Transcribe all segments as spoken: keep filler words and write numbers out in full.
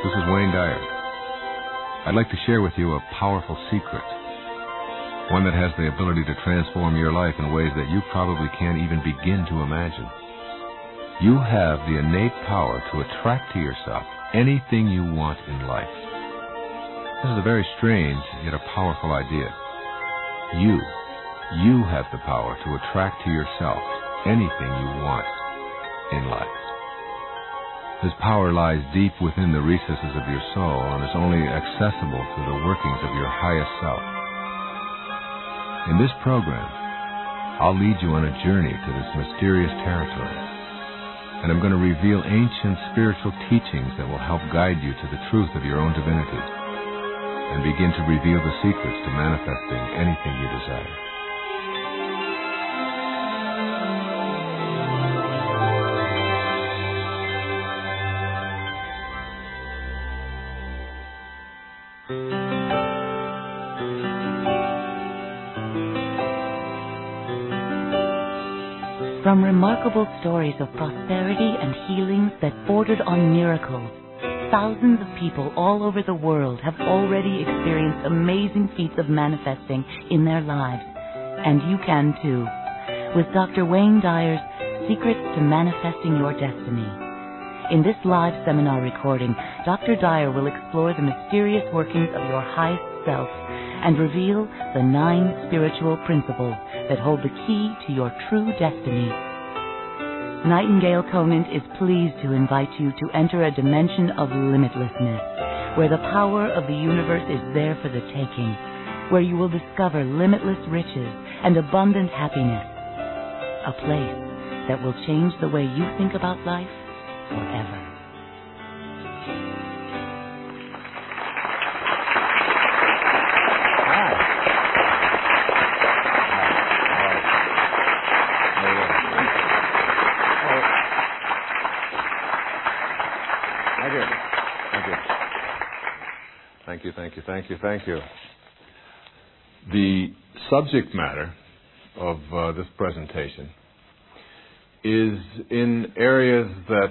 This is Wayne Dyer. I'd like to share with you a powerful secret, one that has the ability to transform your life in ways that you probably can't even begin to imagine. You have the innate power to attract to yourself anything you want in life. This is a very strange, yet a powerful idea. You, you have the power to attract to yourself anything you want in life. This power lies deep within the recesses of your soul and is only accessible through the workings of your highest self. In this program, I'll lead you on a journey to this mysterious territory, and I'm going to reveal ancient spiritual teachings that will help guide you to the truth of your own divinity and begin to reveal the secrets to manifesting anything you desire. From remarkable stories of prosperity and healings that bordered on miracles, thousands of people all over the world have already experienced amazing feats of manifesting in their lives. And you can too, with Doctor Wayne Dyer's Secrets to Manifesting Your Destiny. In this live seminar recording, Doctor Dyer will explore the mysterious workings of your highest self and reveal the nine spiritual principles that hold the key to your true destiny. Nightingale Conant is pleased to invite you to enter a dimension of limitlessness, where the power of the universe is there for the taking, where you will discover limitless riches and abundant happiness, a place that will change the way you think about life forever. Thank you, thank you, thank you, thank you. The subject matter of uh, this presentation is in areas that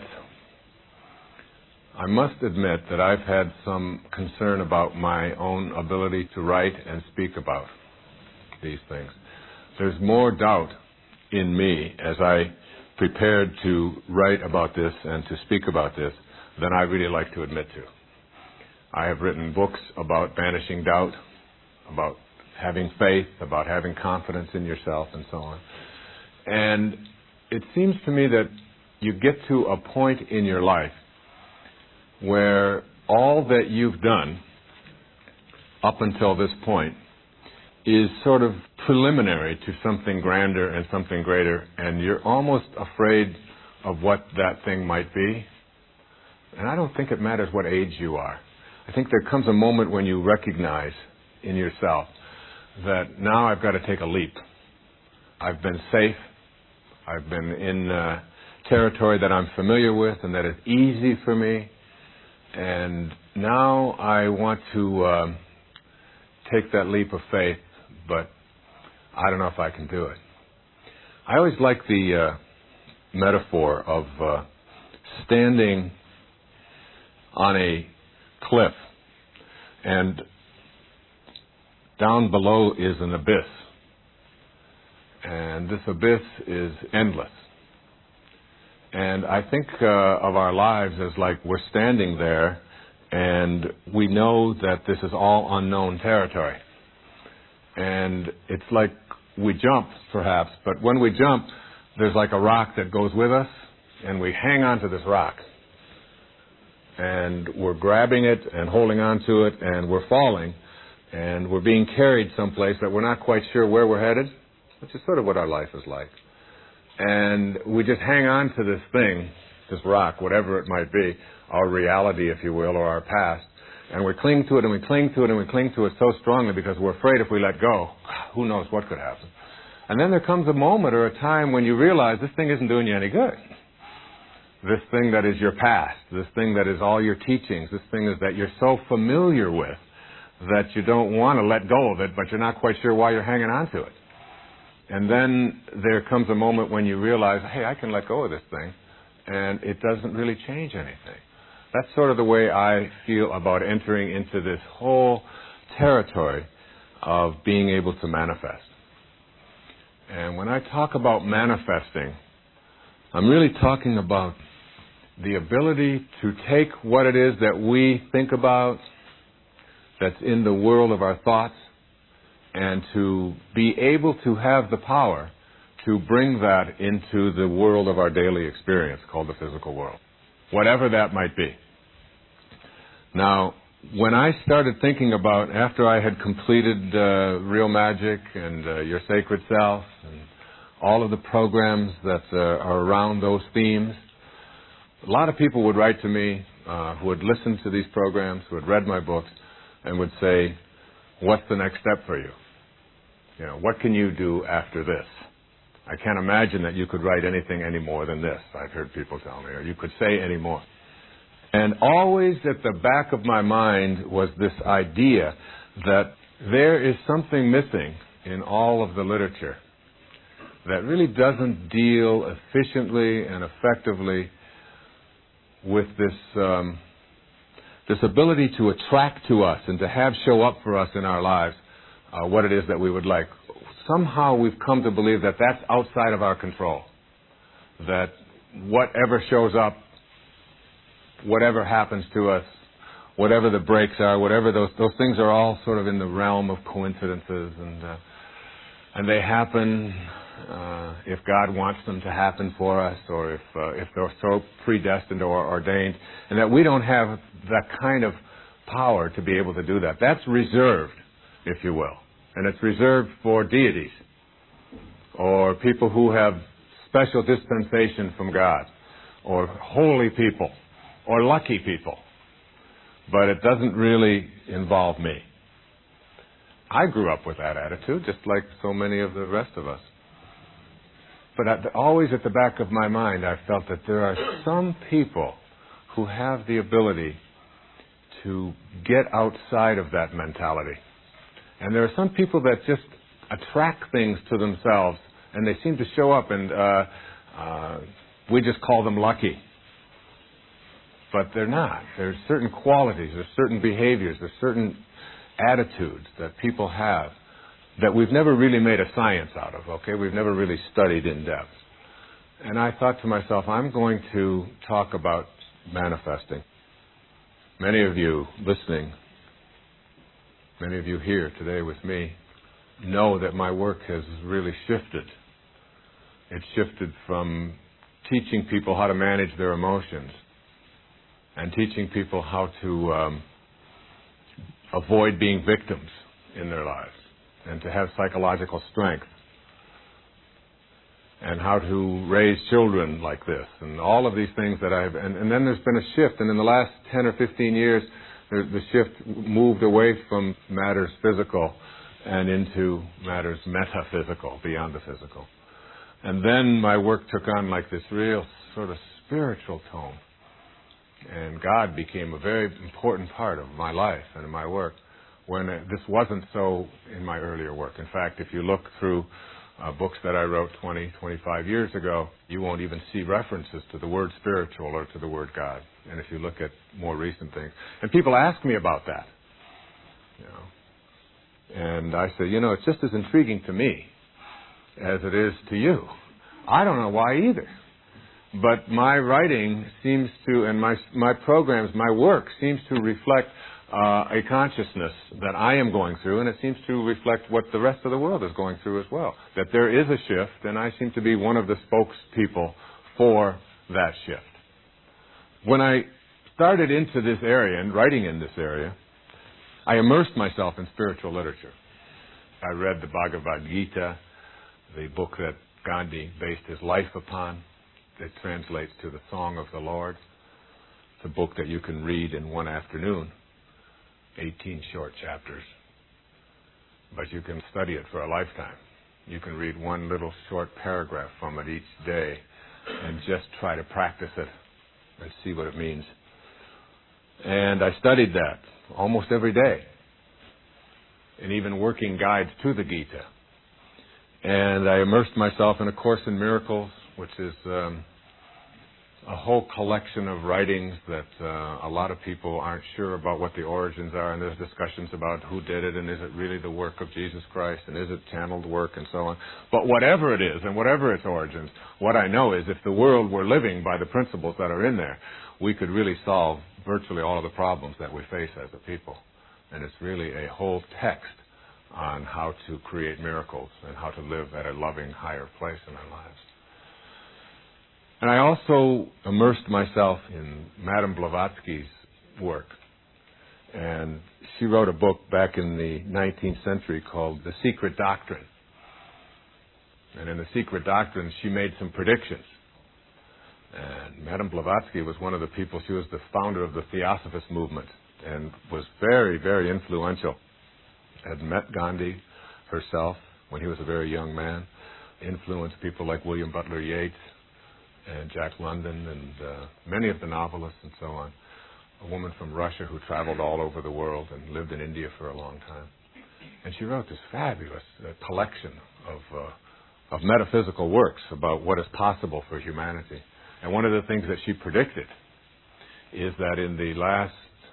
I must admit that I've had some concern about my own ability to write and speak about these things. There's more doubt in me as I prepared to write about this and to speak about this than I really like to admit to. I have written books about banishing doubt, about having faith, about having confidence in yourself, and so on. And it seems to me that you get to a point in your life where all that you've done up until this point is sort of preliminary to something grander and something greater, and you're almost afraid of what that thing might be. And I don't think it matters what age you are. I think there comes a moment when you recognize in yourself that now I've got to take a leap. I've been safe. I've been in uh, territory that I'm familiar with and that is easy for me. And now I want to uh, take that leap of faith, but I don't know if I can do it. I always like the uh, metaphor of uh, standing on a cliff, and down below is an abyss, and this abyss is endless. And I think uh, of our lives as like we're standing there, and we know that this is all unknown territory. And it's like we jump, perhaps, but when we jump, there's like a rock that goes with us, and we hang on to this rock. And we're grabbing it and holding on to it, and we're falling, and we're being carried someplace that we're not quite sure where we're headed, which is sort of what our life is like. And we just hang on to this thing, this rock, whatever it might be, our reality, if you will, or our past, and we cling to it, and we cling to it, and we cling to it so strongly because we're afraid if we let go, who knows what could happen. And then there comes a moment or a time when you realize this thing isn't doing you any good. This thing that is your past, this thing that is all your teachings, this thing is that you're so familiar with that you don't want to let go of it, but you're not quite sure why you're hanging on to it. And then there comes a moment when you realize, hey, I can let go of this thing, and it doesn't really change anything. That's sort of the way I feel about entering into this whole territory of being able to manifest. And when I talk about manifesting, I'm really talking about the ability to take what it is that we think about, that's in the world of our thoughts, and to be able to have the power to bring that into the world of our daily experience called the physical world, whatever that might be. Now, when I started thinking about, after I had completed uh, Real Magic and uh, Your Sacred Self and all of the programs that uh, are around those themes, a lot of people would write to me uh, who had listened to these programs, who had read my books, and would say, what's the next step for you? You know, what can you do after this? I can't imagine that you could write anything any more than this, I've heard people tell me, or you could say any more. And always at the back of my mind was this idea that there is something missing in all of the literature that really doesn't deal efficiently and effectively with this um, this ability to attract to us and to have show up for us in our lives uh, what it is that we would like. Somehow we've come to believe that that's outside of our control, that whatever shows up, whatever happens to us, whatever the breaks are, whatever those those things are all sort of in the realm of coincidences, and uh, and they happen uh, if God wants them to happen for us, or if uh, if they're so predestined or ordained, and that we don't have that kind of power to be able to do that. That's reserved, if you will, and it's reserved for deities or people who have special dispensation from God, or holy people, or lucky people. But it doesn't really involve me. I grew up with that attitude, just like so many of the rest of us. But at the, always at the back of my mind, I felt that there are some people who have the ability to get outside of that mentality. And there are some people that just attract things to themselves, and they seem to show up, and uh, uh, we just call them lucky. But they're not. There's certain qualities, there's certain behaviors, there's certain attitudes that people have that we've never really made a science out of, okay? We've never really studied in depth. And I thought to myself, I'm going to talk about manifesting. Many of you listening, many of you here today with me, know that my work has really shifted. It's shifted from teaching people how to manage their emotions and teaching people how to um, avoid being victims in their lives and to have psychological strength and how to raise children like this and all of these things that I've... And, and then there's been a shift, and in the last ten or fifteen years, the, the shift moved away from matters physical and into matters metaphysical, beyond the physical. And then my work took on like this real sort of spiritual tone. And God became a very important part of my life and my work when it, this wasn't so in my earlier work. In fact, if you look through uh, books that I wrote twenty, twenty-five years ago, you won't even see references to the word spiritual or to the word God. And if you look at more recent things. And people ask me about that. You know. And I say, you know, it's just as intriguing to me as it is to you. I don't know why either. But my writing seems to, and my my programs, my work seems to reflect uh, a consciousness that I am going through, and it seems to reflect what the rest of the world is going through as well. That there is a shift, and I seem to be one of the spokespeople for that shift. When I started into this area and writing in this area, I immersed myself in spiritual literature. I read the Bhagavad Gita, the book that Gandhi based his life upon. It translates to the Song of the Lord. It's a book that you can read in one afternoon, eighteen short chapters. But you can study it for a lifetime. You can read one little short paragraph from it each day and just try to practice it and see what it means. And I studied that almost every day, and even working guides to the Gita. And I immersed myself in A Course in Miracles, which is um, a whole collection of writings that uh, a lot of people aren't sure about what the origins are, and there's discussions about who did it, and is it really the work of Jesus Christ, and is it channeled work, and so on. But whatever it is, and whatever its origins, what I know is if the world were living by the principles that are in there, we could really solve virtually all of the problems that we face as a people. And it's really a whole text on how to create miracles and how to live at a loving, higher place in our lives. And I also immersed myself in Madame Blavatsky's work. And she wrote a book back in the nineteenth century called The Secret Doctrine. And in The Secret Doctrine, she made some predictions. And Madame Blavatsky was one of the people, she was the founder of the Theosophist movement and was very, very influential. Had met Gandhi herself when he was a very young man, influenced people like William Butler Yeats and Jack London and uh, many of the novelists and so on. A woman from Russia who traveled all over the world and lived in India for a long time. And she wrote this fabulous uh, collection of, uh, of metaphysical works about what is possible for humanity. And one of the things that she predicted is that in the last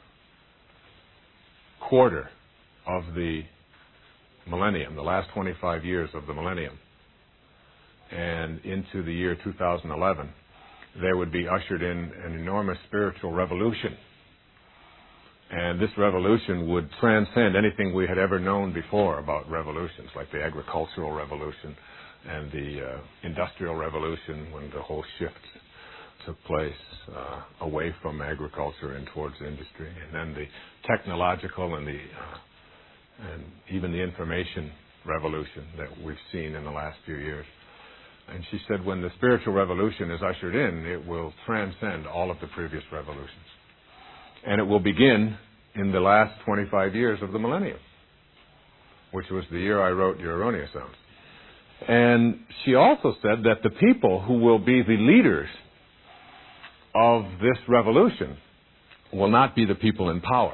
quarter of the millennium, the last twenty-five years of the millennium, and into the year two thousand eleven, there would be ushered in an enormous spiritual revolution. And this revolution would transcend anything we had ever known before about revolutions, like the agricultural revolution and the uh, industrial revolution, when the whole shift took place uh, away from agriculture and towards industry, and then the technological and the uh, and even the information revolution that we've seen in the last few years. And she said when the spiritual revolution is ushered in, it will transcend all of the previous revolutions. And it will begin in the last twenty-five years of the millennium, which was the year I wrote Euronia Sounds. And she also said that the people who will be the leaders of this revolution will not be the people in power.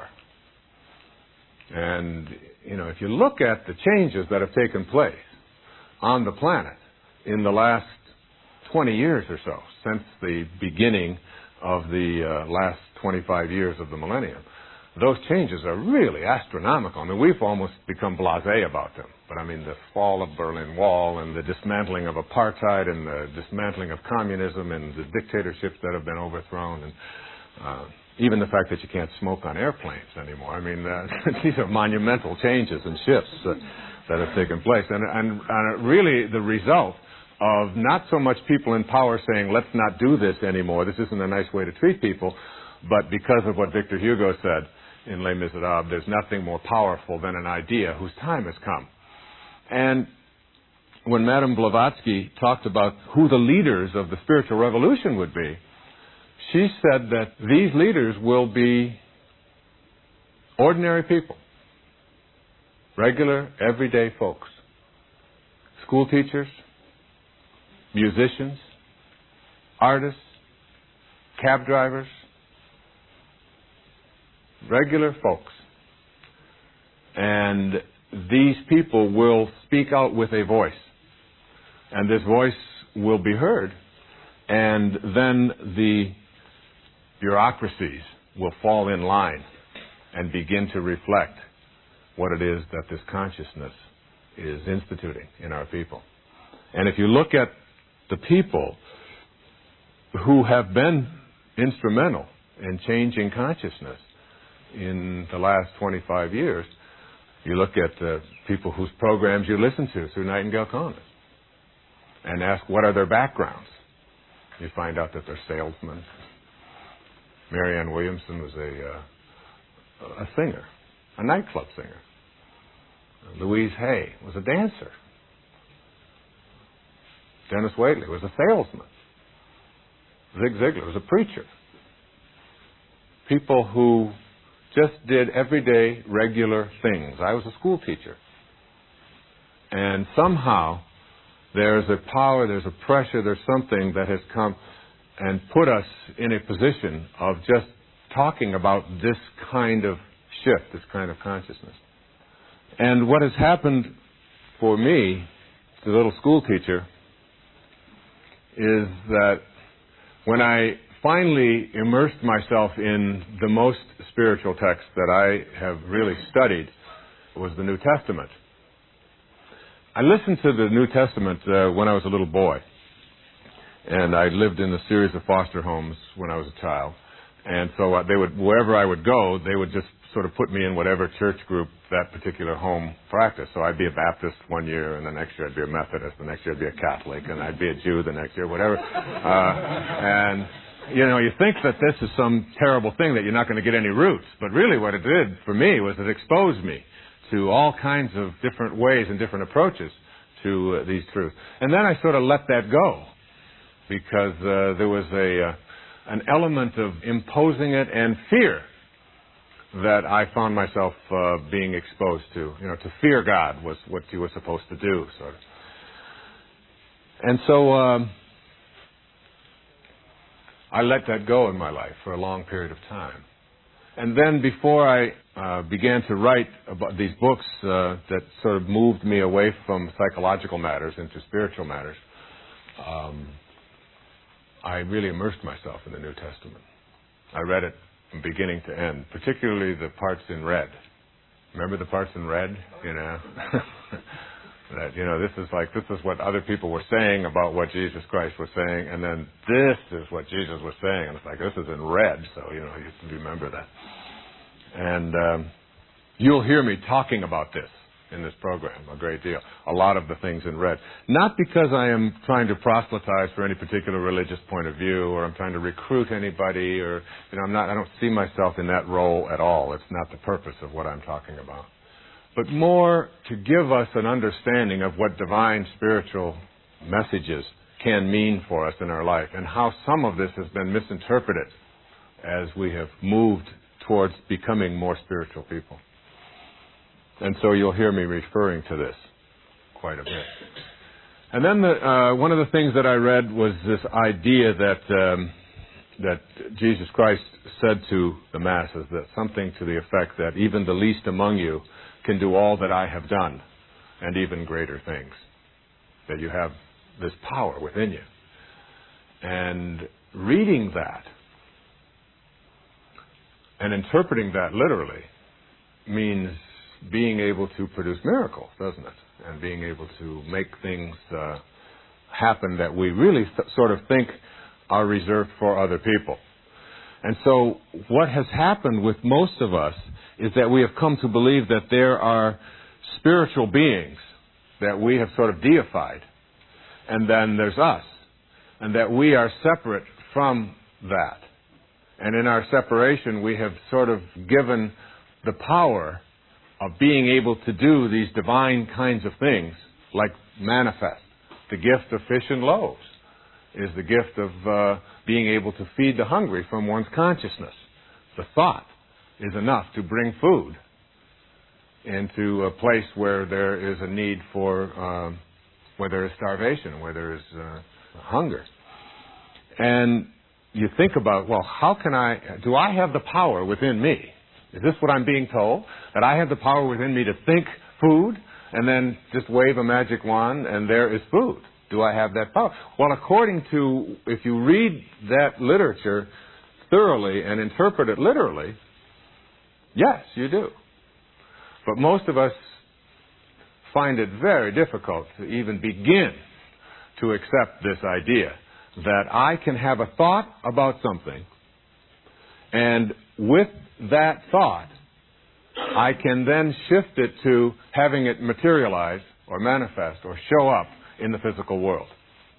And, you know, if you look at the changes that have taken place on the planet in the last twenty years or so, since the beginning of the uh, last twenty-five years of the millennium, those changes are really astronomical. I mean, we've almost become blasé about them. But, I mean, the fall of Berlin Wall and the dismantling of apartheid and the dismantling of communism and the dictatorships that have been overthrown, and uh, even the fact that you can't smoke on airplanes anymore. I mean, uh, these are monumental changes and shifts uh, that have taken place. And, and, and really the result of not so much people in power saying, let's not do this anymore, this isn't a nice way to treat people, but because of what Victor Hugo said in Les Miserables, there's nothing more powerful than an idea whose time has come. And when Madame Blavatsky talked about who the leaders of the spiritual revolution would be, she said that these leaders will be ordinary people, regular, everyday folks, school teachers, musicians, artists, cab drivers, regular folks. And these people will speak out with a voice. And this voice will be heard. And then the bureaucracies will fall in line and begin to reflect what it is that this consciousness is instituting in our people. And if you look at the people who have been instrumental in changing consciousness in the last twenty-five years, you look at the people whose programs you listen to through Nightingale Congress and ask what are their backgrounds. You find out that they're salesmen. Marianne Williamson was a, uh, a singer, a nightclub singer. Louise Hay was a dancer. Dennis Waitley was a salesman. Zig Ziglar was a preacher. People who just did everyday, regular things. I was a school teacher. And somehow there's a power, there's a pressure, there's something that has come and put us in a position of just talking about this kind of shift, this kind of consciousness. And what has happened for me, the little school teacher, is that when I finally immersed myself in the most spiritual text that I have really studied was the New Testament. I listened to the New Testament uh, when I was a little boy, and I lived in a series of foster homes when I was a child. And so uh, they would, wherever I would go, they would just sort of put me in whatever church group that particular home practiced. So I'd be a Baptist one year, and the next year I'd be a Methodist, the next year I'd be a Catholic, and I'd be a Jew the next year, whatever. Uh, and, you know, you think that this is some terrible thing, that you're not going to get any roots. But really what it did for me was it exposed me to all kinds of different ways and different approaches to uh, these truths. And then I sort of let that go, because uh, there was a... Uh, an element of imposing it and fear that I found myself uh, being exposed to. You know, to fear God was what you were supposed to do, sort of. And so um, I let that go in my life for a long period of time. And then before I uh, began to write about these books uh, that sort of moved me away from psychological matters into spiritual matters, um, I really immersed myself in the New Testament. I read it from beginning to end, particularly the parts in red. Remember the parts in red? You know, that you know this is like this is what other people were saying about what Jesus Christ was saying, and then this is what Jesus was saying, and it's like this is in red, so you know you remember that. And um, you'll hear me talking about this in this program a great deal. A lot of the things in red. Not because I am trying to proselytize for any particular religious point of view, or I'm trying to recruit anybody, or you know, I'm not. I don't see myself in that role at all. It's not the purpose of what I'm talking about. But more to give us an understanding of what divine spiritual messages can mean for us in our life, and how some of this has been misinterpreted as we have moved towards becoming more spiritual people. And so you'll hear me referring to this quite a bit. And then the, uh, one of the things that I read was this idea that um, that Jesus Christ said to the masses, that something to the effect that even the least among you can do all that I have done, and even greater things. That you have this power within you. And reading that and interpreting that literally means being able to produce miracles, doesn't it? And being able to make things uh, happen that we really th- sort of think are reserved for other people. And so what has happened with most of us is that we have come to believe that there are spiritual beings that we have sort of deified, and then there's us, and that we are separate from that. And in our separation, we have sort of given the power of being able to do these divine kinds of things, like manifest. The gift of fish and loaves is the gift of uh, being able to feed the hungry from one's consciousness. The thought is enough to bring food into a place where there is a need for, um, where there is starvation, where there is uh, hunger. And you think about, well, how can I, do I have the power within me? Is this what I'm being told? That I have the power within me to think food and then just wave a magic wand and there is food? Do I have that power? Well, according to, if you read that literature thoroughly and interpret it literally, yes, you do. But most of us find it very difficult to even begin to accept this idea that I can have a thought about something, and with that thought, I can then shift it to having it materialize or manifest or show up in the physical world.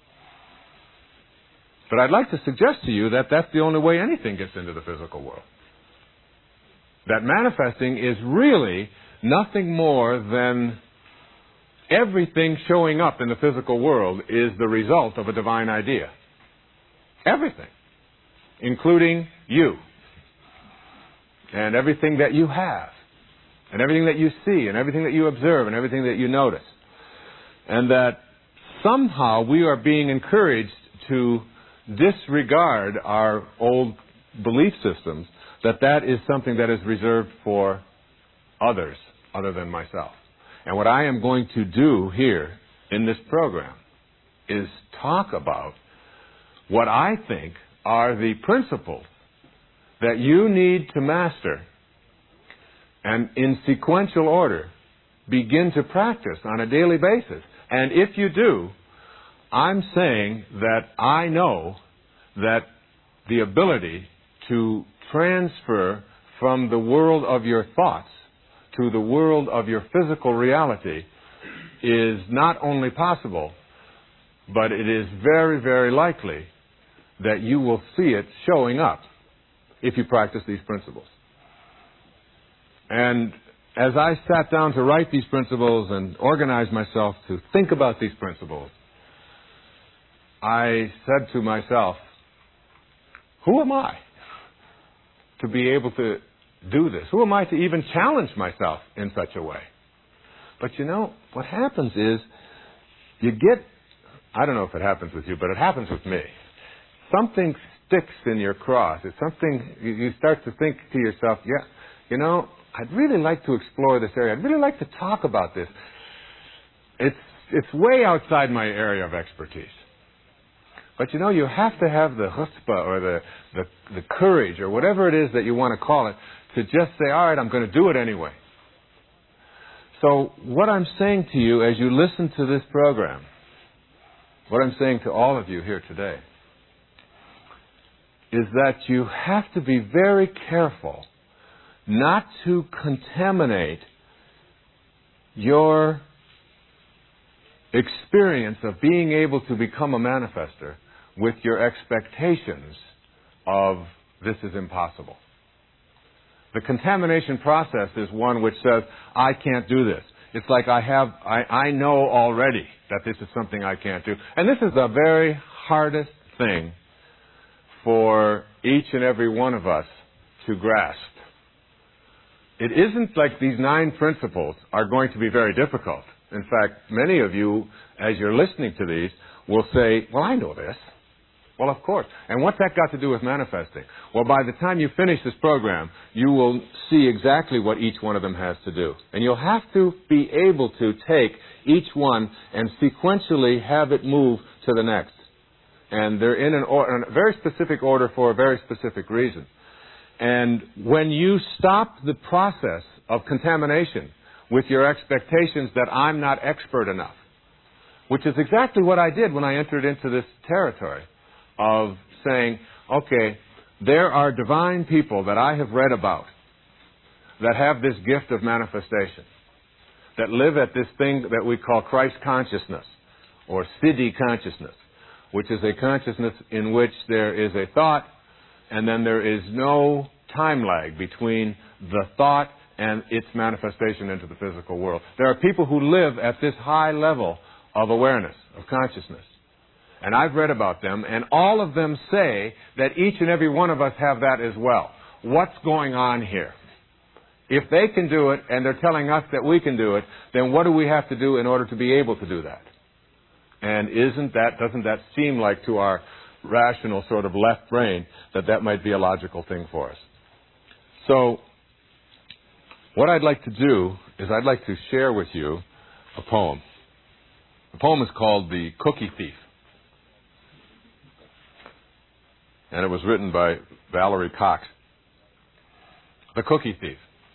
But I'd like to suggest to you that that's the only way anything gets into the physical world. That manifesting is really nothing more than everything showing up in the physical world is the result of a divine idea. Everything. Including you. And everything that you have. And everything that you see. And everything that you observe. And everything that you notice. And that somehow we are being encouraged to disregard our old belief systems, that that is something that is reserved for others other than myself. And what I am going to do here in this program is talk about what I think are the principles that you need to master and in sequential order begin to practice on a daily basis. And if you do, I'm saying that I know that the ability to transfer from the world of your thoughts to the world of your physical reality is not only possible, but it is very, very likely that you will see it showing up if you practice these principles. And as I sat down to write these principles and organize myself to think about these principles, I said to myself, who am I to be able to do this? Who am I to even challenge myself in such a way? But you know, what happens is you get, I don't know if it happens with you, but it happens with me. Something sticks in your cross. It's something, you, you start to think to yourself, yeah, you know, I'd really like to explore this area. I'd really like to talk about this. It's, it's way outside my area of expertise. But you know, you have to have the chutzpah or the, the, the courage or whatever it is that you want to call it to just say, all right, I'm going to do it anyway. So what I'm saying to you as you listen to this program, what I'm saying to all of you here today, is that you have to be very careful not to contaminate your experience of being able to become a manifester with your expectations of this is impossible. The contamination process is one which says, I can't do this. It's like I have, I, I know already that this is something I can't do. And this is the very hardest thing for each and every one of us to grasp. It isn't like these nine principles are going to be very difficult. In fact, many of you, as you're listening to these, will say, well, I know this. Well, of course. And what's that got to do with manifesting? Well, by the time you finish this program, you will see exactly what each one of them has to do. And you'll have to be able to take each one and sequentially have it move to the next. And they're in an or- in a very specific order for a very specific reason. And when you stop the process of contamination with your expectations that I'm not expert enough, which is exactly what I did when I entered into this territory of saying, okay, there are divine people that I have read about that have this gift of manifestation, that live at this thing that we call Christ consciousness or Siddhi consciousness, which is a consciousness in which there is a thought and then there is no time lag between the thought and its manifestation into the physical world. There are people who live at this high level of awareness, of consciousness. And I've read about them, and all of them say that each and every one of us have that as well. What's going on here? If they can do it, and they're telling us that we can do it, then what do we have to do in order to be able to do that? And isn't that, doesn't that seem like to our rational sort of left brain that that might be a logical thing for us? So, what I'd like to do is I'd like to share with you a poem. The poem is called The Cookie Thief. And it was written by Valerie Cox. The Cookie Thief.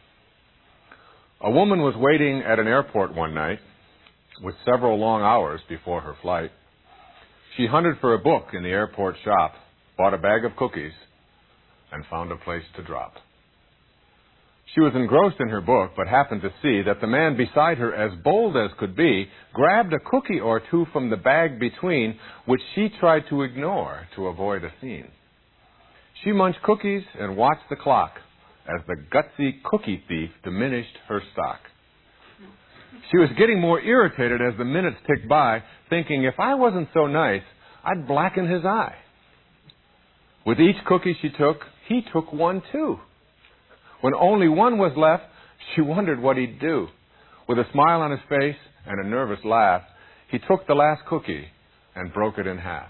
A woman was waiting at an airport one night with several long hours before her flight. She hunted for a book in the airport shop, bought a bag of cookies, and found a place to drop. She was engrossed in her book, but happened to see that the man beside her, as bold as could be, grabbed a cookie or two from the bag between, which she tried to ignore to avoid a scene. She munched cookies and watched the clock as the gutsy cookie thief diminished her stock. She was getting more irritated as the minutes ticked by, thinking, if I wasn't so nice, I'd blacken his eye. With each cookie she took, he took one too. When only one was left, she wondered what he'd do. With a smile on his face and a nervous laugh, he took the last cookie and broke it in half.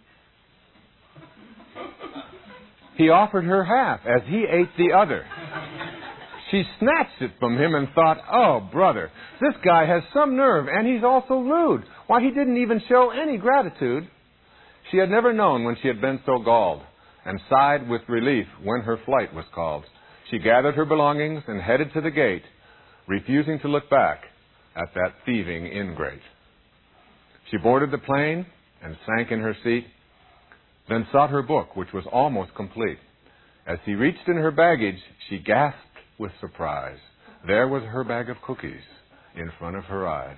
He offered her half as he ate the other. She snatched it from him and thought, oh, brother, this guy has some nerve, and he's also rude. Why, he didn't even show any gratitude. She had never known when she had been so galled. and sighed with relief when her flight was called. She gathered her belongings and headed to the gate, refusing to look back at that thieving ingrate. She boarded the plane and sank in her seat, then sought her book, which was almost complete. As she reached in her baggage, she gasped with surprise. There was her bag of cookies in front of her eyes.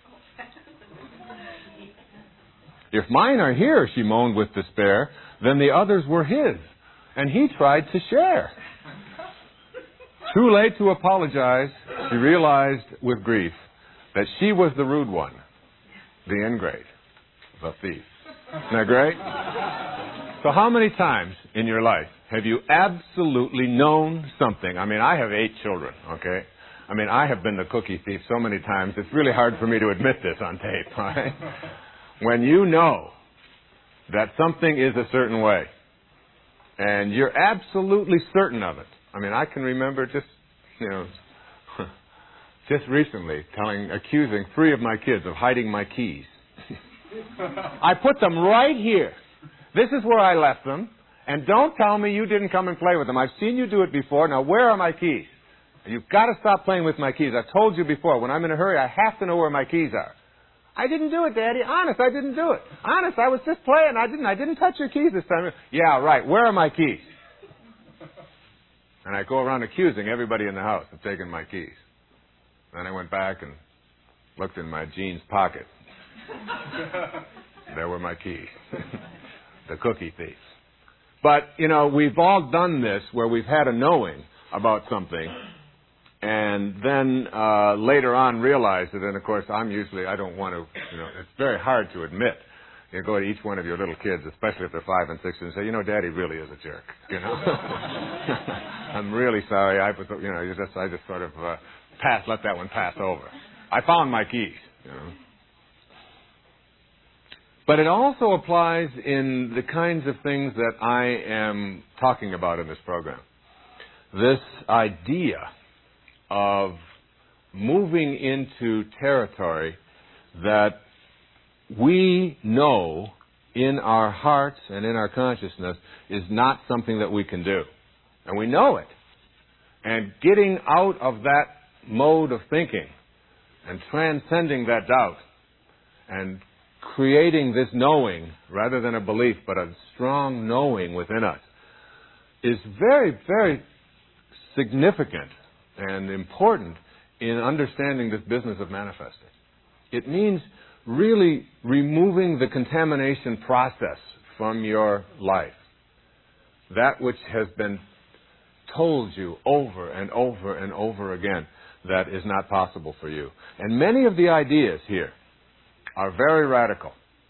If mine are here, she moaned with despair, then the others were his, and he tried to share. Too late to apologize, she realized with grief that she was the rude one, the ingrate, the thief. Isn't that great? So how many times in your life have you absolutely known something? I mean, I have eight children, okay? I mean, I have been the cookie thief so many times, it's really hard for me to admit this on tape, right? When you know that something is a certain way, and you're absolutely certain of it. I mean, I can remember just, you know, just recently telling, accusing three of my kids of hiding my keys. I put them right here. This is where I left them, and don't tell me you didn't come and play with them. I've seen you do it before. Now, where are my keys? You've got to stop playing with my keys. I've told you before, when I'm in a hurry, I have to know where my keys are. I didn't do it, Daddy. Honest, I didn't do it. Honest, I was just playing. I didn't. I didn't touch your keys this time. Yeah, right. Where are my keys? And I go around accusing everybody in the house of taking my keys. Then I went back and looked in my jeans pocket. There were my keys. The cookie thief. But, you know, we've all done this where we've had a knowing about something and then uh, later on realized it. And, of course, I'm usually, I don't want to, you know, it's very hard to admit. You go to each one of your little kids, especially if they're five and six, and say, you know, Daddy really is a jerk, you know. I'm really sorry. I was, you know, you just, I just sort of uh, pass, let that one pass over. I found my keys, you know. But it also applies in the kinds of things that I am talking about in this program. This idea of moving into territory that we know in our hearts and in our consciousness is not something that we can do. And we know it. And getting out of that mode of thinking and transcending that doubt and creating this knowing rather than a belief, but a strong knowing within us is very, very significant and important in understanding this business of manifesting. It means really removing the contamination process from your life. That which has been told you over and over and over again that is not possible for you. And many of the ideas here are very radical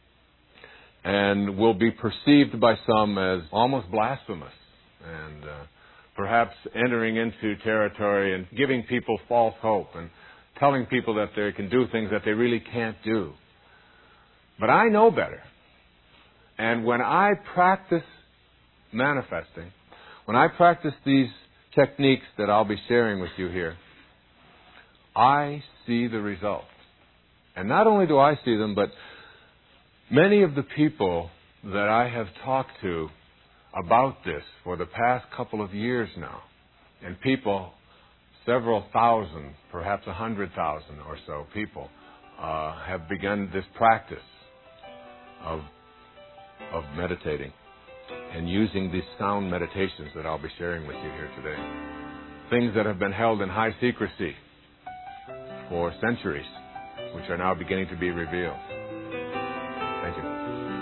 and will be perceived by some as almost blasphemous and uh, perhaps entering into territory and giving people false hope and telling people that they can do things that they really can't do. But I know better. And when I practice manifesting, when I practice these techniques that I'll be sharing with you here, I see the results. And not only do I see them, but many of the people that I have talked to about this for the past couple of years now, and people, several thousand, perhaps a hundred thousand or so people, uh, have begun this practice of of meditating and using these sound meditations that I'll be sharing with you here today. Things that have been held in high secrecy for centuries, which are now beginning to be revealed. Thank you.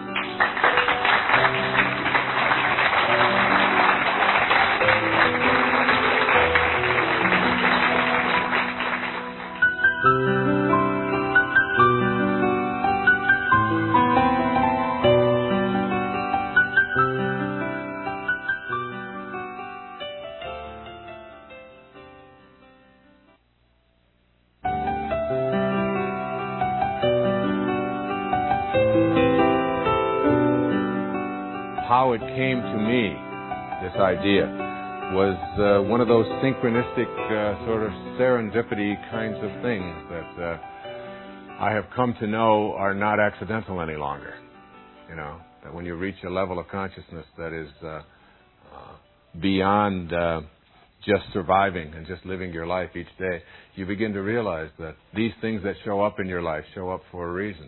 How it came to me, this idea, was uh, one of those synchronistic uh, sort of serendipity kinds of things that uh, I have come to know are not accidental any longer. You know, that when you reach a level of consciousness that is uh, uh, beyond uh, just surviving and just living your life each day, you begin to realize that these things that show up in your life show up for a reason.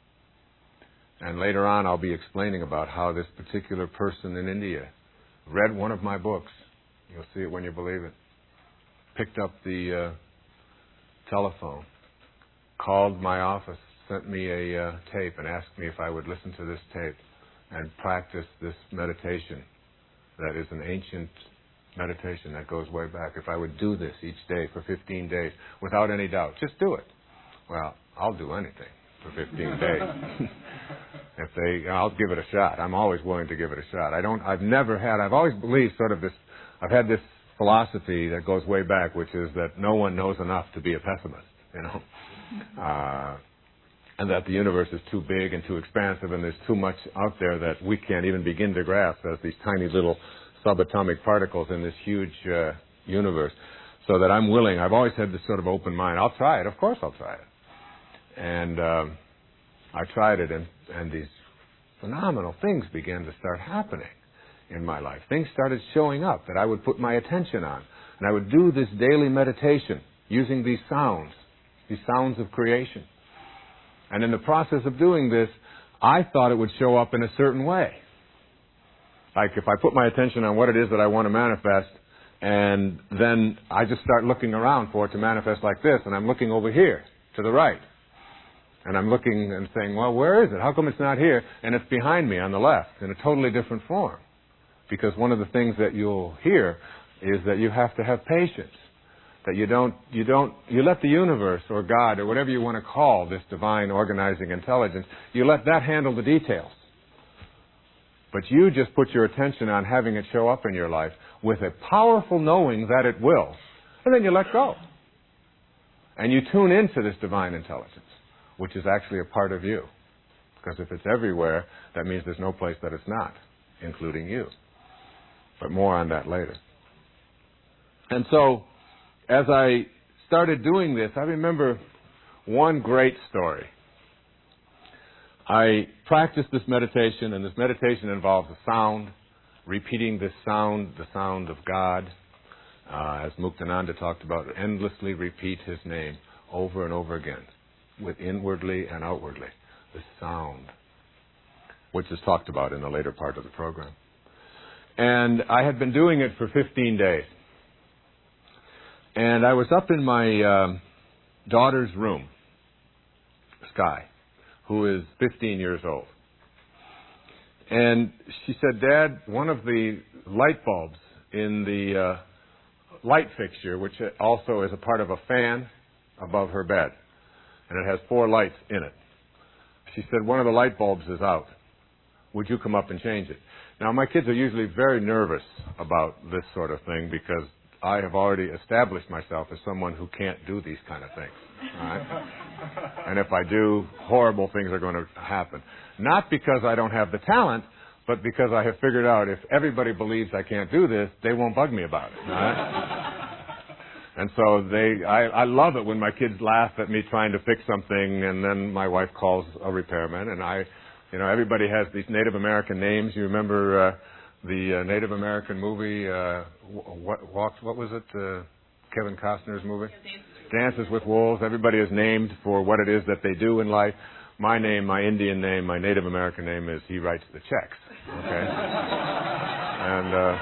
And later on, I'll be explaining about how this particular person in India read one of my books. You'll see it when you believe it. Picked up the uh, telephone, called my office, sent me a uh, tape and asked me if I would listen to this tape and practice this meditation that is an ancient meditation that goes way back. If I would do this each day for fifteen days without any doubt, just do it. Well, I'll do anything for fifteen days. If they, I'll give it a shot. I'm always willing to give it a shot. I don't, I've never had, I've always believed sort of this, I've had this philosophy that goes way back, which is that no one knows enough to be a pessimist, you know. Uh, and that the universe is too big and too expansive and there's too much out there that we can't even begin to grasp as these tiny little subatomic particles in this huge uh, universe. So that I'm willing, I've always had this sort of open mind. I'll try it. Of course I'll try it. And um, I tried it, and, and these phenomenal things began to start happening in my life. Things started showing up that I would put my attention on. And I would do this daily meditation using these sounds, these sounds of creation. And in the process of doing this, I thought it would show up in a certain way. Like if I put my attention on what it is that I want to manifest, and then I just start looking around for it to manifest like this, and I'm looking over here to the right. And I'm looking and saying, well, where is it? How come it's not here? And it's behind me on the left in a totally different form. Because one of the things that you'll hear is that you have to have patience. That you don't, you don't, you let the universe or God or whatever you want to call this divine organizing intelligence, you let that handle the details. But you just put your attention on having it show up in your life with a powerful knowing that it will. And then you let go. And you tune into this divine intelligence, which is actually a part of you. Because if it's everywhere, that means there's no place that it's not, including you. But more on that later. And so, as I started doing this, I remember one great story. I practiced this meditation, and this meditation involves a sound, repeating this sound, the sound of God. Uh, as Muktananda talked about, endlessly repeat His name over and over again, with inwardly and outwardly, the sound, which is talked about in the later part of the program. And I had been doing it for fifteen days. And I was up in my um, daughter's room, Sky, who is fifteen years old. And she said, Dad, one of the light bulbs in the uh, light fixture, which also is a part of a fan above her bed, and it has four lights in it. She said, one of the light bulbs is out. Would you come up and change it? Now, my kids are usually very nervous about this sort of thing because I have already established myself as someone who can't do these kind of things. All right? And if I do, horrible things are going to happen. Not because I don't have the talent, but because I have figured out if everybody believes I can't do this, they won't bug me about it. All right? And so they, I, I love it when my kids laugh at me trying to fix something, and then my wife calls a repairman, and I, you know, everybody has these Native American names. You remember uh, the uh, Native American movie, uh, what, what, what was it, uh, Kevin Costner's movie? Dances with Wolves. Everybody is named for what it is that they do in life. My name, my Indian name, my Native American name is He Writes the Checks. Okay? and uh,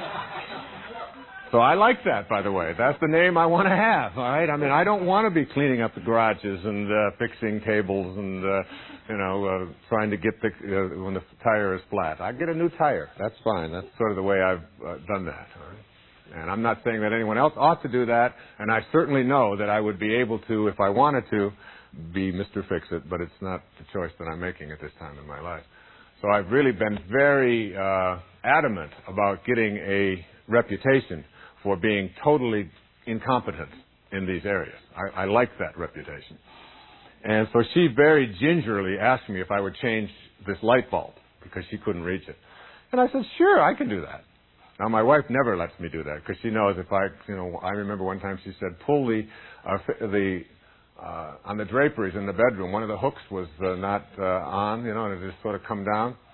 so I like that, by the way. That's the name I want to have, all right? I mean, I don't want to be cleaning up the garages and uh, fixing cables and, uh, you know, uh, trying to get the, uh, when the tire is flat. I get a new tire. That's fine. That's sort of the way I've uh, done that, all right? And I'm not saying that anyone else ought to do that, and I certainly know that I would be able to, if I wanted to, be Mister Fix-It, but it's not the choice that I'm making at this time in my life. So I've really been very uh, adamant about getting a reputation for being totally incompetent in these areas. I, I like that reputation. And so she very gingerly asked me if I would change this light bulb because she couldn't reach it. And I said, sure, I can do that. Now, my wife never lets me do that because she knows if I, you know, I remember one time she said, pull the, uh, the, uh, on the draperies in the bedroom, one of the hooks was uh, not uh, on, you know, and it just sort of come down.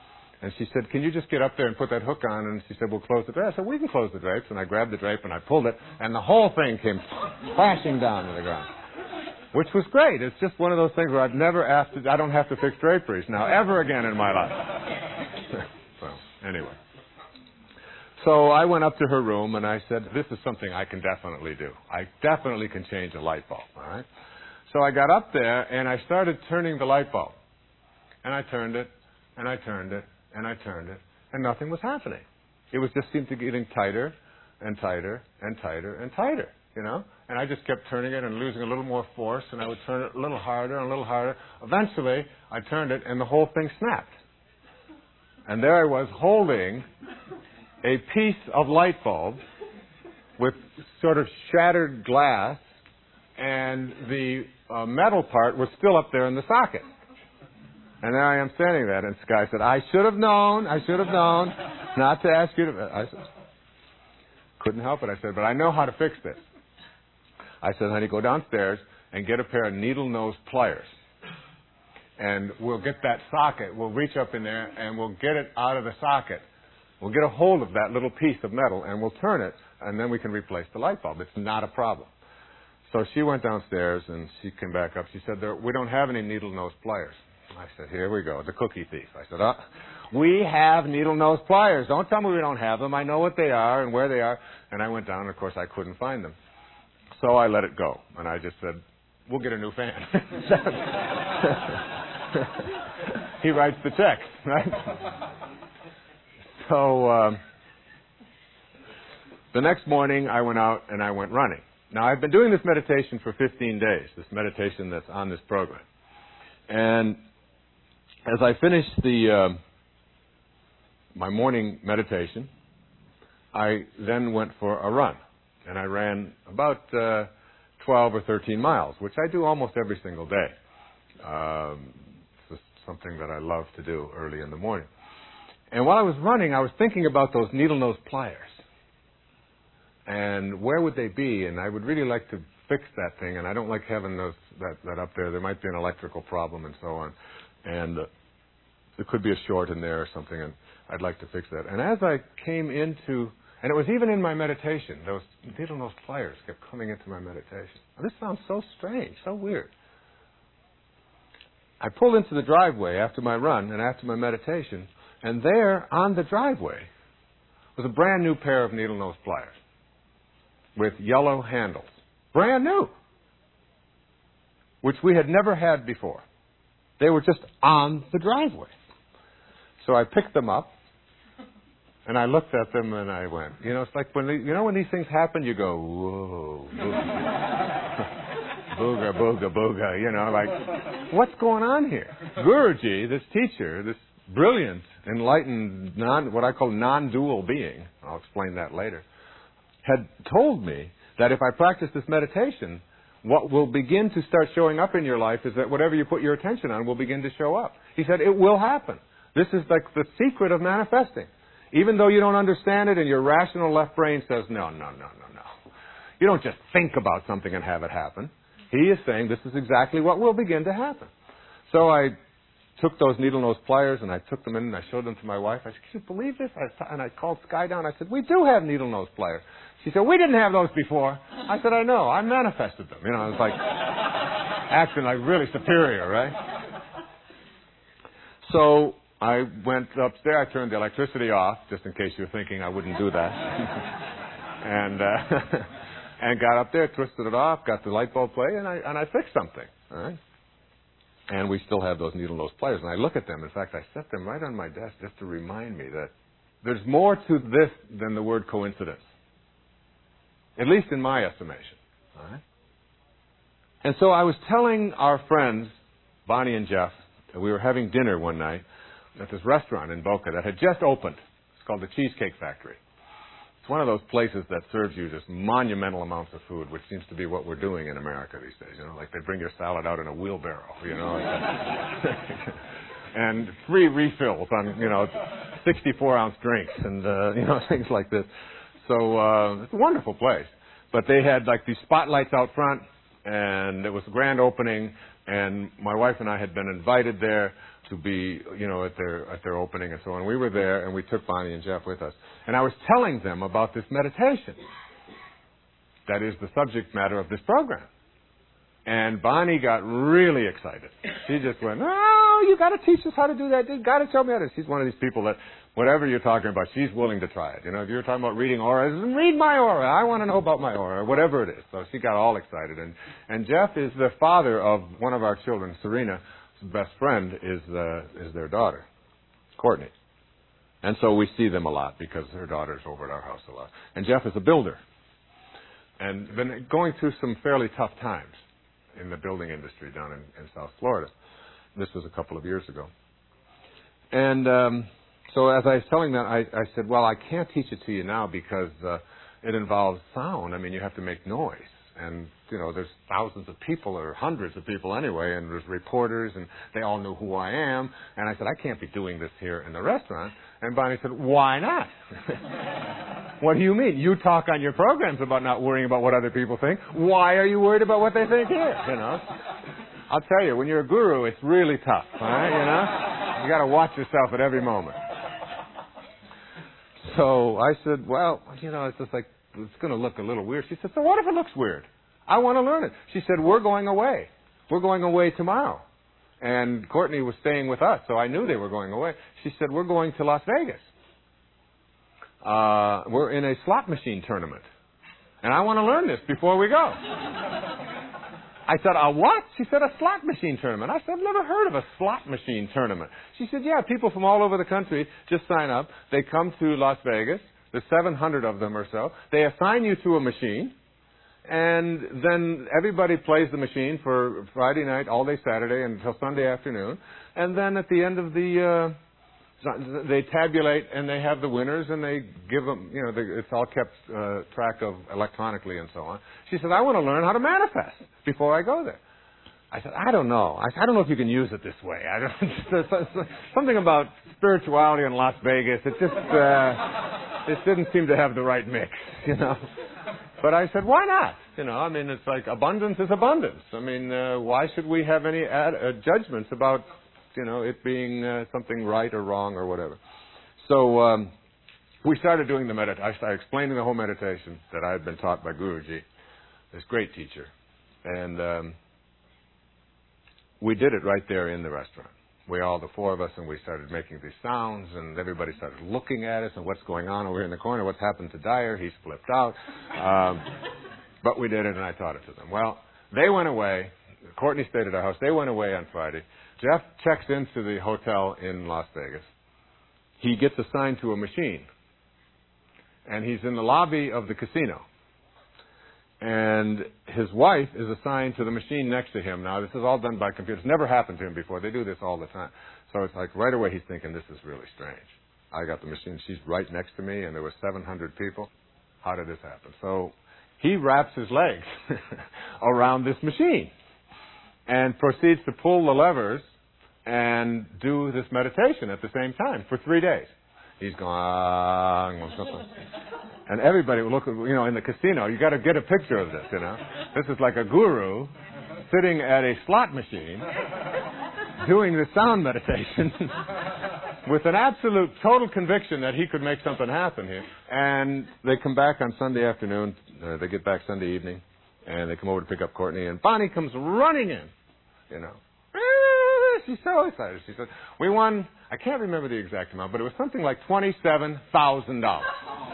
And she said, can you just get up there and put that hook on? And she said, we'll close the drapes. I said, we can close the drapes. And I grabbed the drape and I pulled it, and the whole thing came crashing down to the ground, which was great. It's just one of those things where I've never asked to, I don't have to fix draperies now ever again in my life. So, anyway. So I went up to her room and I said, this is something I can definitely do. I definitely can change a light bulb, all right? So I got up there and I started turning the light bulb. And I turned it, and I turned it, and I turned it, and nothing was happening. It was just seemed to be getting tighter and tighter and tighter and tighter, you know? And I just kept turning it and losing a little more force, and I would turn it a little harder and a little harder. Eventually, I turned it, and the whole thing snapped. And there I was holding a piece of light bulb with sort of shattered glass, and the uh, metal part was still up there in the socket. And there I am standing there, and Sky said, I should have known, I should have known not to ask you to... I said, couldn't help it. I said, but I know how to fix this. I said, honey, go downstairs and get a pair of needle-nose pliers. And we'll get that socket, we'll reach up in there, and we'll get it out of the socket. We'll get a hold of that little piece of metal, and we'll turn it, and then we can replace the light bulb. It's not a problem. So she went downstairs, and she came back up. She said, there, we don't have any needle-nose pliers. I said, here we go, the cookie thief. I said, oh, we have needle-nose pliers. Don't tell me we don't have them. I know what they are and where they are. And I went down, and of course, I couldn't find them. So I let it go. And I just said, we'll get a new fan. He writes the checks, right? So um, the next morning, I went out and I went running. Now, I've been doing this meditation for fifteen days, this meditation that's on this program. And as I finished the uh, my morning meditation, I then went for a run. And I ran about uh, twelve or thirteen miles, which I do almost every single day. Um, it's something that I love to do early in the morning. And while I was running, I was thinking about those needle-nose pliers. And where would they be? And I would really like to fix that thing. And I don't like having those that, that up there. There might be an electrical problem and so on. And uh, there could be a short in there or something. And I'd like to fix that. And as I came into... And it was even in my meditation. Those needle-nose pliers kept coming into my meditation. Now, this sounds so strange, so weird. I pulled into the driveway after my run and after my meditation, and there on the driveway was a brand new pair of needle-nose pliers with yellow handles. Brand new. Which we had never had before. They were just on the driveway. So I picked them up. And I looked at them and I went, you know, it's like when, they, you know when these things happen, you go, whoa, booga, booga, booga, booga, you know, like, what's going on here? Guruji, this teacher, this brilliant, enlightened, non, what I call non-dual being, I'll explain that later, had told me that if I practice this meditation, what will begin to start showing up in your life is that whatever you put your attention on will begin to show up. He said, it will happen. This is like the secret of manifesting. Even though you don't understand it and your rational left brain says, no, no, no, no, no. You don't just think about something and have it happen. He is saying this is exactly what will begin to happen. So I took those needle-nose pliers and I took them in and I showed them to my wife. I said, can you believe this? I, and I called Sky down. I said, we do have needle-nose pliers. She said, we didn't have those before. I said, I know. I manifested them. You know, it's like acting like really superior, right? So I went upstairs, I turned the electricity off, just in case you were thinking I wouldn't do that. and uh, and got up there, twisted it off, got the light bulb play, and I and I fixed something. All right? And we still have those needle-nose pliers. And I look at them. In fact, I set them right on my desk just to remind me that there's more to this than the word coincidence. At least in my estimation. All right? And so I was telling our friends, Bonnie and Jeff, that we were having dinner one night at this restaurant in Boca that had just opened. It's called the Cheesecake Factory. It's one of those places that serves you just monumental amounts of food, which seems to be what we're doing in America these days. You know, like they bring your salad out in a wheelbarrow, you know. And free refills on, you know, sixty-four ounce drinks and, uh, you know, things like this. So uh, it's a wonderful place. But they had like these spotlights out front, and it was a grand opening, and my wife and I had been invited there to be, you know, at their at their opening and so on. We were there, and we took Bonnie and Jeff with us. And I was telling them about this meditation. That is the subject matter of this program. And Bonnie got really excited. She just went, "Oh, you got to teach us how to do that. You got to show me how to." She's one of these people that whatever you're talking about, she's willing to try it. You know, if you're talking about reading auras, read my aura. I want to know about my aura, whatever it is. So she got all excited. And and Jeff is the father of one of our children, Serena. His best friend is uh, is their daughter, Courtney. And so we see them a lot because her daughter's over at our house a lot. And Jeff is a builder and been going through some fairly tough times in the building industry down in, in South Florida. This was a couple of years ago. And um, so as I was telling them, I, I said, well, I can't teach it to you now because uh, it involves sound. I mean, you have to make noise. And, you know, there's thousands of people or hundreds of people anyway, and there's reporters, and they all know who I am. And I said, I can't be doing this here in the restaurant. And Bonnie said, why not? What do you mean? You talk on your programs about not worrying about what other people think. Why are you worried about what they think here? You know, I'll tell you, when you're a guru, it's really tough, right? You know, you got to watch yourself at every moment. So I said, well, you know, it's just like, it's going to look a little weird. She said, so what if it looks weird? I want to learn it. She said, we're going away. We're going away tomorrow. And Courtney was staying with us, so I knew they were going away. She said, we're going to Las Vegas. Uh, we're in a slot machine tournament. And I want to learn this before we go. I said, a what? She said, a slot machine tournament. I said, I've never heard of a slot machine tournament. She said, yeah, people from all over the country just sign up. They come to Las Vegas. There's seven hundred of them or so. They assign you to a machine. And then everybody plays the machine for Friday night, all day Saturday, until Sunday afternoon. And then at the end of the, uh, they tabulate and they have the winners and they give them, you know, they, it's all kept uh, track of electronically and so on. She said, I want to learn how to manifest before I go there. I said, I don't know. I, said, I don't know if you can use it this way. I don't, something about spirituality in Las Vegas, it just, uh, it didn't seem to have the right mix, you know. But I said, why not? You know, I mean, it's like abundance is abundance. I mean, uh, why should we have any ad, uh, judgments about, you know, it being uh, something right or wrong or whatever? So um, we started doing the meditation. I started explaining the whole meditation that I had been taught by Guruji, this great teacher. And um, we did it right there in the restaurant. We all, the four of us, and we started making these sounds, and everybody started looking at us, and what's going on over here in the corner? What's happened to Dyer? He's flipped out. Um, but we did it, and I taught it to them. Well, they went away. Courtney stayed at our house. They went away on Friday. Jeff checks into the hotel in Las Vegas. He gets assigned to a machine, and he's in the lobby of the casino. And his wife is assigned to the machine next to him. Now, this is all done by computer. It's never happened to him before. They do this all the time. So it's like right away he's thinking, this is really strange. I got the machine. She's right next to me, and there were seven hundred people. How did this happen? So he wraps his legs around this machine and proceeds to pull the levers and do this meditation at the same time for three days. He's going, and everybody would look, you know, in the casino. You got to get a picture of this, you know. This is like a guru sitting at a slot machine doing the sound meditation with an absolute total conviction that he could make something happen here. And they come back on Sunday afternoon. Uh, they get back Sunday evening, and they come over to pick up Courtney. And Bonnie comes running in, you know. She's so excited. She said, we won, I can't remember the exact amount, but it was something like twenty-seven thousand dollars.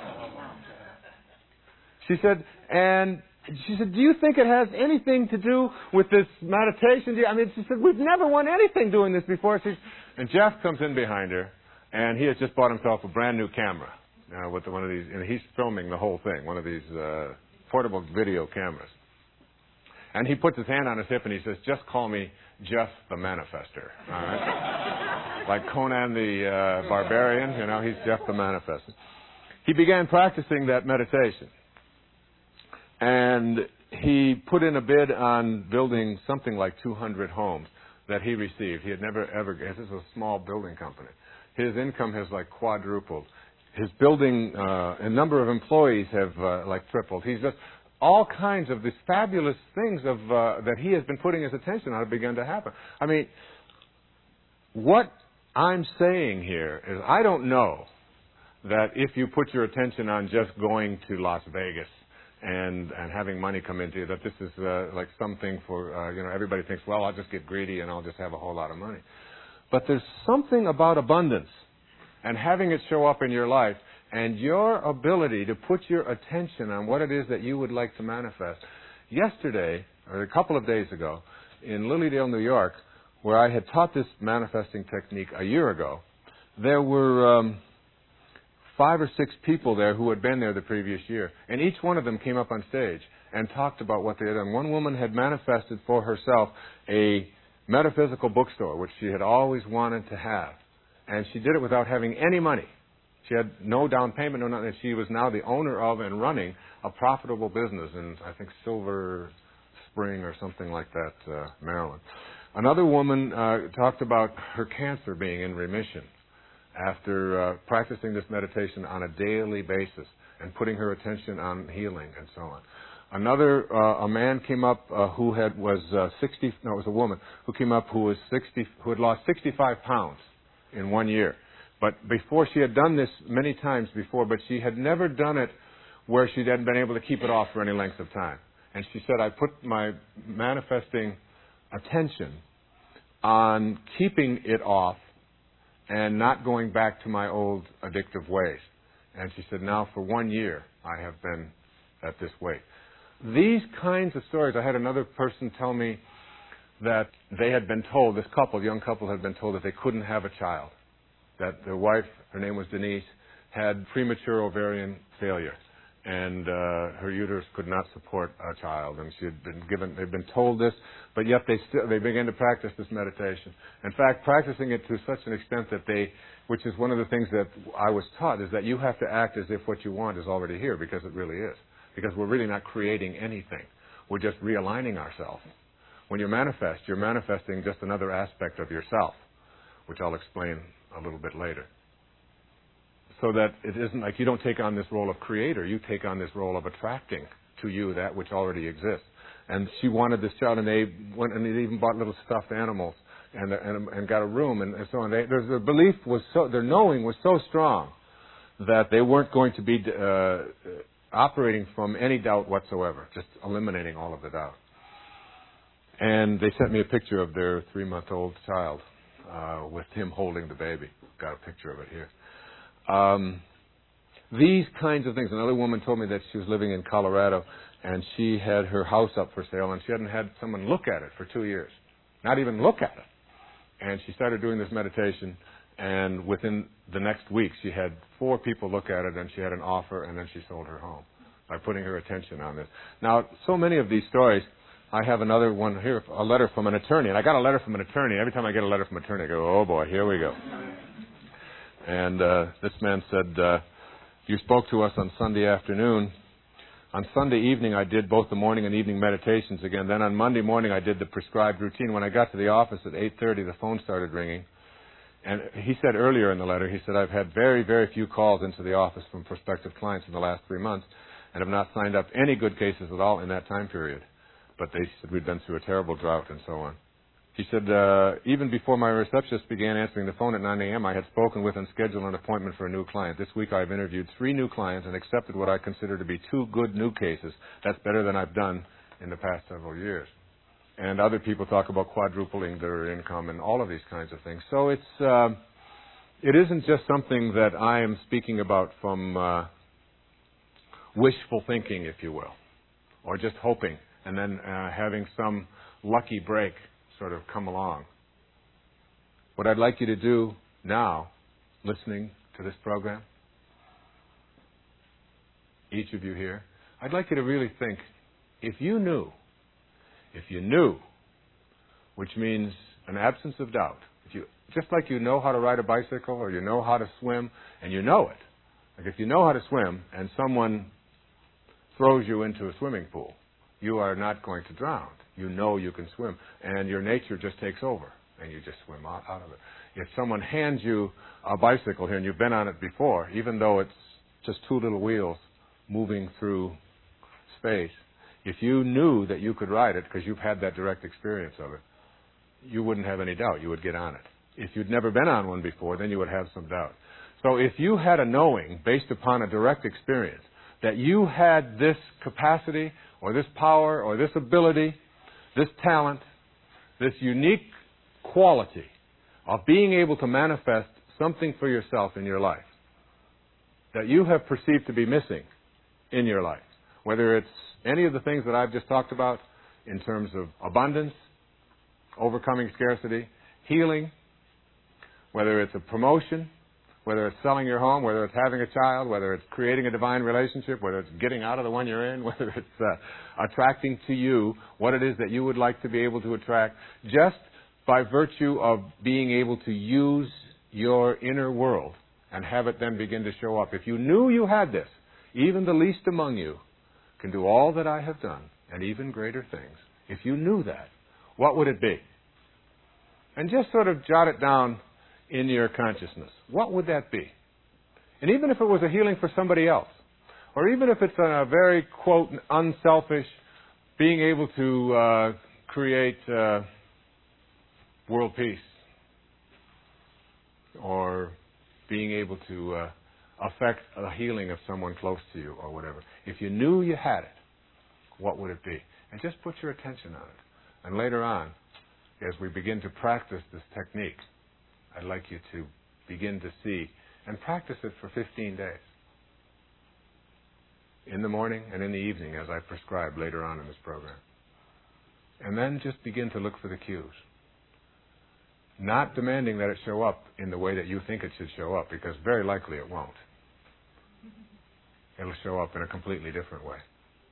She said, and she said, do you think it has anything to do with this meditation? I mean, she said, we've never won anything doing this before. She, and Jeff comes in behind her, and he has just bought himself a brand new camera uh, with one of these, and he's filming the whole thing, one of these uh, portable video cameras. And he puts his hand on his hip and he says, just call me Jeff the Manifester. All right? Like Conan the uh, Barbarian, you know, he's Jeff the Manifester. He began practicing that meditation. And he put in a bid on building something like two hundred homes that he received. He had never, ever, this is a small building company. His income has like quadrupled. His building, uh, a number of employees have uh, like tripled. He's just, all kinds of these fabulous things of uh, that he has been putting his attention on have begun to happen. I mean, what I'm saying here is I don't know that if you put your attention on just going to Las Vegas and and having money come into you, that this is uh, like something for, uh, you know, everybody thinks, well, I'll just get greedy and I'll just have a whole lot of money. But there's something about abundance and having it show up in your life and your ability to put your attention on what it is that you would like to manifest. Yesterday, or a couple of days ago, in Lilydale, New York, where I had taught this manifesting technique a year ago, there were um, five or six people there who had been there the previous year. And each one of them came up on stage and talked about what they had done. One woman had manifested for herself a metaphysical bookstore, which she had always wanted to have. And she did it without having any money. She had no down payment, no nothing. She was now the owner of and running a profitable business in, I think, Silver Spring or something like that, uh, Maryland. Another woman uh, talked about her cancer being in remission after uh, practicing this meditation on a daily basis and putting her attention on healing and so on. Another, uh, a man came up uh, who had was uh, sixty. No, it was a woman who came up who was sixty, who had lost sixty-five pounds in one year. But before, she had done this many times before, but she had never done it where she hadn't been able to keep it off for any length of time. And she said, I put my manifesting attention on keeping it off and not going back to my old addictive ways. And she said, now for one year, I have been at this weight. These kinds of stories, I had another person tell me that they had been told, this couple, young couple had been told that they couldn't have a child. That their wife, her name was Denise, had premature ovarian failure. And uh, her uterus could not support a child, and she had been given. They'd been told this, but yet they still they began to practice this meditation. In fact, practicing it to such an extent that they, which is one of the things that I was taught, is that you have to act as if what you want is already here, because it really is. Because we're really not creating anything; we're just realigning ourselves. When you manifest, you're manifesting just another aspect of yourself, which I'll explain a little bit later. So that it isn't like you don't take on this role of creator, you take on this role of attracting to you that which already exists. And she wanted this child, and they went and they even bought little stuffed animals and and, and got a room and, and so on. They, their, their belief was so, their knowing was so strong that they weren't going to be uh, operating from any doubt whatsoever, just eliminating all of the doubt. And they sent me a picture of their three-month-old child uh, with him holding the baby. Got a picture of it here. Um, these kinds of things. Another woman told me that she was living in Colorado and she had her house up for sale and she hadn't had someone look at it for two years. Not even look at it. And she started doing this meditation, and within the next week she had four people look at it and she had an offer, and then she sold her home by putting her attention on this. Now, so many of these stories, I have another one here, a letter from an attorney. And I got a letter from an attorney. Every time I get a letter from an attorney, I go, oh boy, here we go. And uh, this man said, uh, you spoke to us on Sunday afternoon. On Sunday evening, I did both the morning and evening meditations again. Then on Monday morning, I did the prescribed routine. When I got to the office at eight thirty, the phone started ringing. And he said earlier in the letter, he said, I've had very, very few calls into the office from prospective clients in the last three months and have not signed up any good cases at all in that time period. But they said we'd been through a terrible drought and so on. He said, uh, even before my receptionist began answering the phone at nine a.m., I had spoken with and scheduled an appointment for a new client. This week I've interviewed three new clients and accepted what I consider to be two good new cases. That's better than I've done in the past several years. And other people talk about quadrupling their income and all of these kinds of things. So it's uh, it isn't just something that I am speaking about from uh, wishful thinking, if you will, or just hoping and then uh, having some lucky break sort of come along. What I'd like you to do now, listening to this program, each of you here, I'd like you to really think, if you knew, if you knew, which means an absence of doubt, if you, just like you know how to ride a bicycle or you know how to swim and you know it, like if you know how to swim and someone throws you into a swimming pool, you are not going to drown. You know you can swim, and your nature just takes over, and you just swim out, out of it. If someone hands you a bicycle here, and you've been on it before, even though it's just two little wheels moving through space, if you knew that you could ride it because you've had that direct experience of it, you wouldn't have any doubt. You would get on it. If you'd never been on one before, then you would have some doubt. So if you had a knowing based upon a direct experience that you had this capacity or this power or this ability, this talent, this unique quality of being able to manifest something for yourself in your life that you have perceived to be missing in your life, whether it's any of the things that I've just talked about in terms of abundance, overcoming scarcity, healing, whether it's a promotion, whether it's selling your home, whether it's having a child, whether it's creating a divine relationship, whether it's getting out of the one you're in, whether it's uh, attracting to you what it is that you would like to be able to attract, just by virtue of being able to use your inner world and have it then begin to show up. If you knew you had this, even the least among you can do all that I have done and even greater things. If you knew that, what would it be? And just sort of jot it down in your consciousness. What would that be? And even if it was a healing for somebody else, or even if it's a very, quote, unselfish, being able to uh, create uh, world peace, or being able to uh, affect a healing of someone close to you or whatever. If you knew you had it, what would it be? And just put your attention on it. And later on, as we begin to practice this technique, I'd like you to begin to see and practice it for fifteen days. In the morning and in the evening, as I prescribe later on in this program. And then just begin to look for the cues. Not demanding that it show up in the way that you think it should show up, because very likely it won't. It'll show up in a completely different way.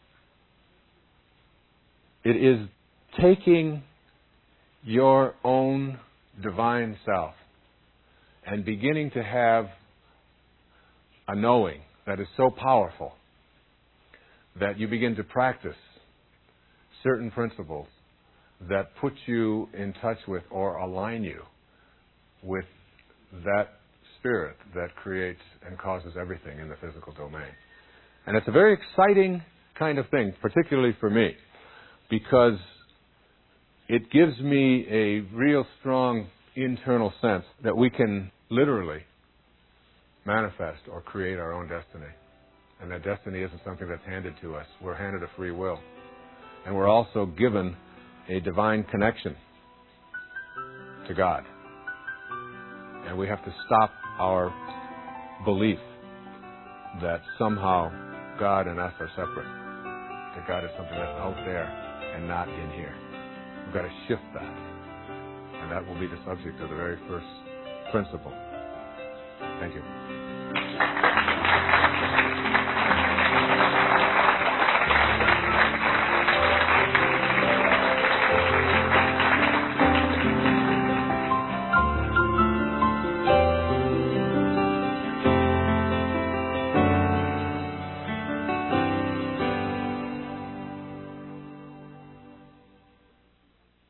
It is taking your own divine self and beginning to have a knowing that is so powerful that you begin to practice certain principles that put you in touch with or align you with that spirit that creates and causes everything in the physical domain. And it's a very exciting kind of thing, particularly for me, because it gives me a real strong internal sense that we can literally manifest or create our own destiny. And that destiny isn't something that's handed to us. We're handed a free will. And we're also given a divine connection to God. And we have to stop our belief that somehow God and us are separate. That God is something that's out there and not in here. We've got to shift that. And that will be the subject of the very first principle. Thank you.